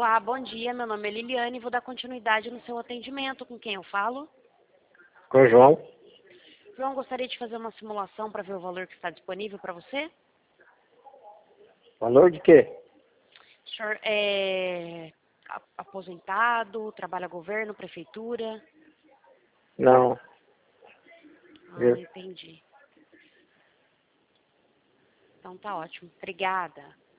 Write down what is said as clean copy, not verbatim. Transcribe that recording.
Olá, bom dia. Meu nome é Liliane e vou dar continuidade no seu atendimento. Com quem eu falo? Com o João. João, gostaria de fazer uma simulação para ver o valor que está disponível para você? Valor de quê? O senhor é aposentado, trabalha governo, prefeitura? Não. Viu? Entendi. Então tá ótimo. Obrigada.